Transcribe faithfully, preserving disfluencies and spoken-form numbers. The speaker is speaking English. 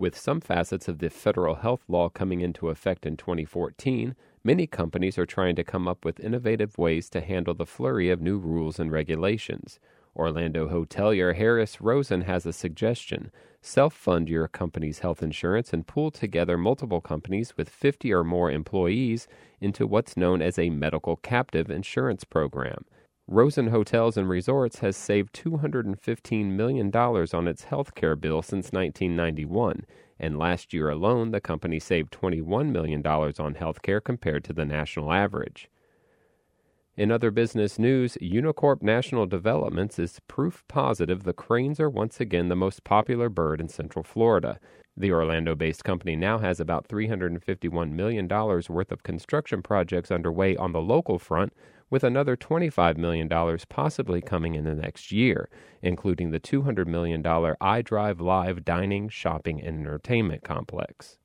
With some facets of the federal health law coming into effect in twenty fourteen, many companies are trying to come up with innovative ways to handle the flurry of new rules and regulations. Orlando hotelier Harris Rosen has a suggestion. Self-fund your company's health insurance and pool together multiple companies with fifty or more employees into what's known as a medical captive insurance program. Rosen Hotels and Resorts has saved two hundred fifteen million dollars on its health care bill since nineteen ninety-one, and last year alone the company saved twenty-one million dollars on health care compared to the national average. In other business news, Unicorp National Developments is proof positive the cranes are once again the most popular bird in Central Florida. The Orlando-based company now has about three hundred fifty-one million dollars worth of construction projects underway on the local front, with another twenty-five million dollars possibly coming in the next year, including the two hundred million dollars iDrive Live dining, shopping, and entertainment complex.